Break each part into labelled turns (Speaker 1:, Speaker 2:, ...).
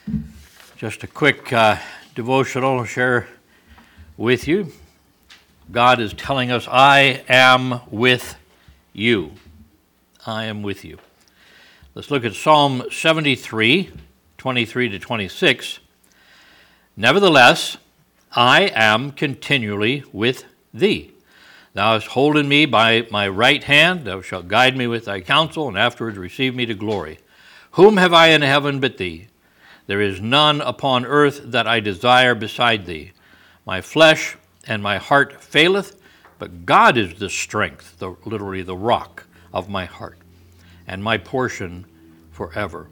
Speaker 1: Just a quick devotional to share with you. God is telling us, I am with you. I am with you. Let's look at Psalm 73, 23 to 26. Nevertheless, I am continually with thee. Thou hast holden me by my right hand. Thou shalt guide me with thy counsel, and afterwards receive me to glory. Whom have I in heaven but thee? There is none upon earth that I desire beside thee. My flesh and my heart faileth, but God is the strength, literally the rock of my heart, and my portion forever.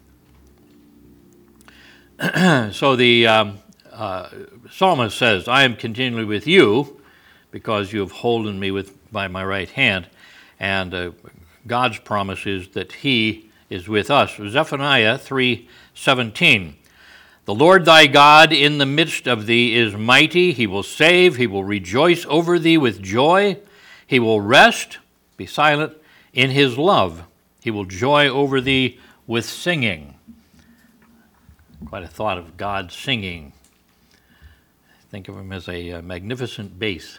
Speaker 1: So the psalmist says, I am continually with you, because you have holden me by my right hand. And God's promise is that he is with us. Zephaniah 3:17. The Lord thy God in the midst of thee is mighty. He will save. He will rejoice over thee with joy. He will rest, be silent, in his love. He will joy over thee with singing. Quite a thought of God singing. Think of him as a magnificent bass.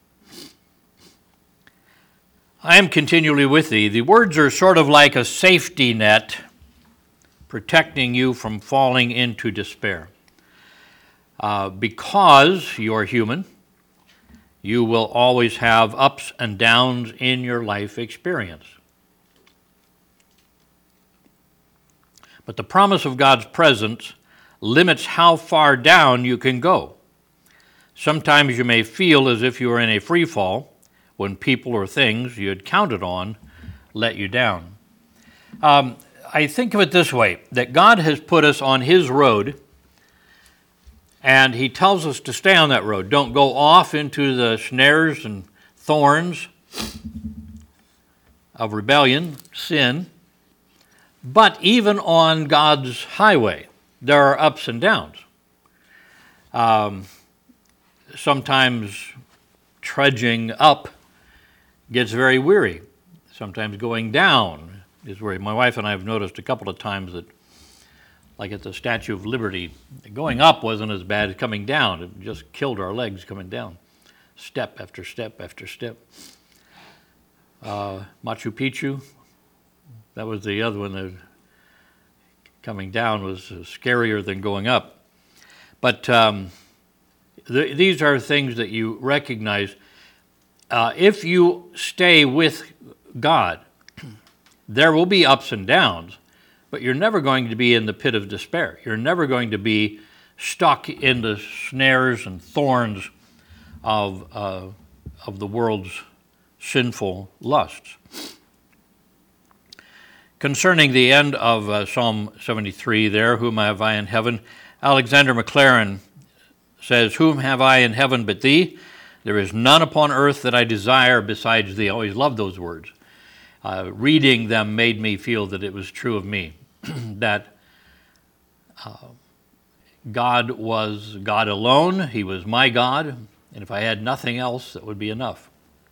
Speaker 1: I am continually with thee. The words are sort of like a safety net protecting you from falling into despair. Because you're human, you will always have ups and downs in your life experience. But the promise of God's presence limits how far down you can go. Sometimes you may feel as if you are in a free fall when people or things you had counted on let you down. I think of it this way, that God has put us on his road, and he tells us to stay on that road. Don't go off into the snares and thorns of rebellion, sin. But even on God's highway, there are ups and downs. Sometimes trudging up gets very weary. Sometimes going down is weary. My wife and I have noticed a couple of times that, like at the Statue of Liberty, going up wasn't as bad as coming down. It just killed our legs coming down, step after step after step. Machu Picchu, that was the other one that coming down was scarier than going up. But these are things that you recognize. If you stay with God, there will be ups and downs, but you're never going to be in the pit of despair. You're never going to be stuck in the snares and thorns of the world's sinful lusts. Concerning the end of Psalm 73 there, whom have I in heaven, Alexander Maclaren says, whom have I in heaven but thee? There is none upon earth that I desire besides thee. I always loved those words. Reading them made me feel that it was true of me, that God was God alone. He was my God, and if I had nothing else, that would be enough.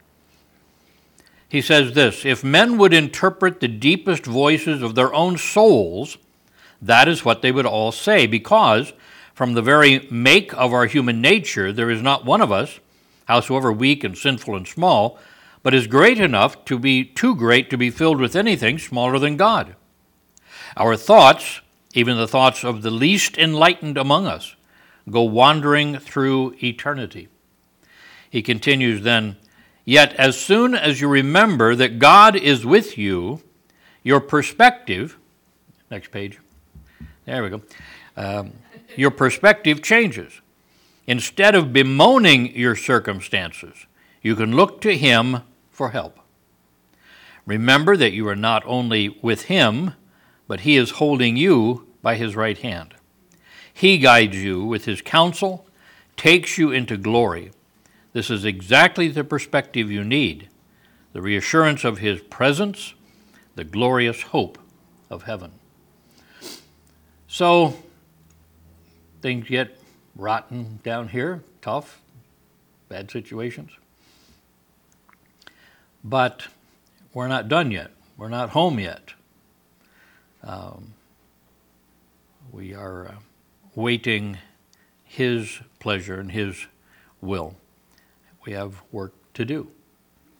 Speaker 1: He says this, if men would interpret the deepest voices of their own souls, that is what they would all say, because from the very make of our human nature, there is not one of us, howsoever weak and sinful and small, but is great enough to be too great to be filled with anything smaller than God. Our thoughts, even the thoughts of the least enlightened among us, go wandering through eternity. He continues then, yet as soon as you remember that God is with you, your perspective, next page, there we go, your perspective changes. Instead of bemoaning your circumstances, you can look to him for help. Remember that you are not only with him, but he is holding you by his right hand. He guides you with his counsel, takes you into glory. This is exactly the perspective you need, the reassurance of his presence, the glorious hope of heaven. So, things get rotten down here, tough, bad situations. But we're not done yet. We're not home yet. We are waiting His pleasure and His will. We have work to do.